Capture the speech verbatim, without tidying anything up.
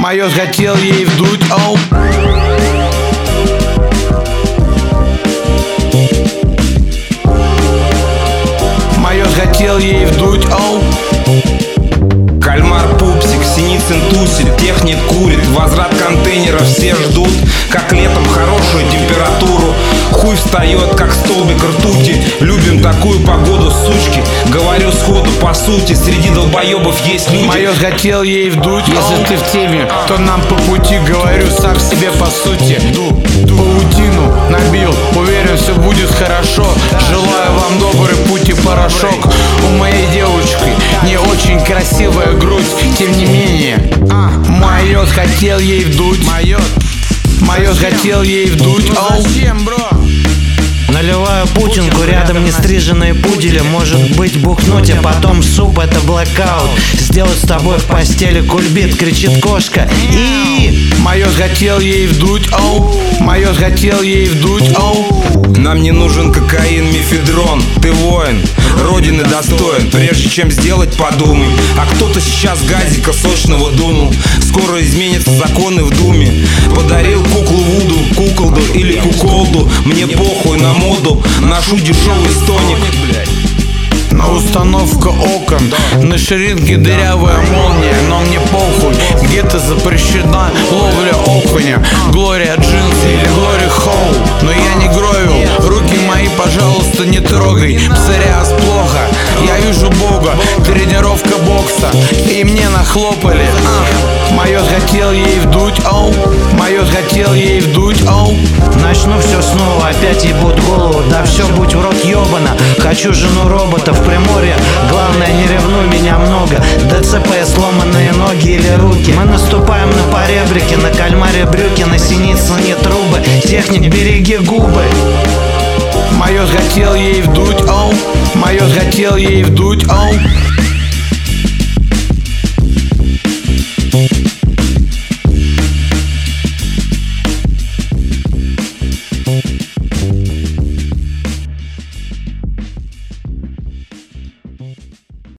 Майот хотел ей вдуть, оу. Майот хотел ей вдуть, оу. Кальмар, пупсик, Синицын тусит, техник курит, возврат контейнеров все ждут, как летом хорошую температуру. Хуй встает, как столбик ртути. Любим такую погоду, сучки. Говорю сходу, по сути, среди долбоебов есть люди. Майот хотел ей вдуть. Если ты в теме, то нам по пути. Говорю сам себе по сути. Паутину набил, уверен, все будет хорошо. Желаю вам добрый путь и порошок. У моей девушки не очень красивая грудь, тем не менее. а, Майот хотел ей вдуть. Майот Майот хотел ей вдуть. Оу. Зачем, бро? Наливаю путинку, рядом не стриженные пудели. Может быть бухнуть, а потом суп — это блэкаут. Сделать с тобой в постели кульбит, кричит кошка. И Майот хотел ей вдуть, оу. Майот хотел ей вдуть, оу. Нам не нужен кокаин, мефедрон. Ты воин, родины достоин. Прежде чем сделать, подумай. А кто-то сейчас газика сочного дунул. Скоро изменятся законы в думе. Подарил куклу Вуду, куколду или куколду. Мне похуй на моду, ношу дешевый стоник. На установка окон, на ширинке дырявая молния. Но мне похуй, где-то запрещена ловля окуня. Глория джинсы или Глория Хоу. Но я не гровил, руки мои, пожалуйста, не трогай. Псориаз плохо, я вижу Бога. Тренировка бокса, и мне нахлопали. а. Майот хотел ей вдуть, оу. Майот хотел ей вдуть, оу. начну все снова, опять ебут голову. Да все, будь в рот ебана. Хочу жену робота в Приморье. Главное, не ревнуй, меня много. ДЦП, сломанные ноги или руки. Мы наступаем на поребрики, на кальмаре брюки, на Синицыне трубы. Техник, береги губы. Майот хотел ей вдуть, оу. Майот хотел ей вдуть, оу.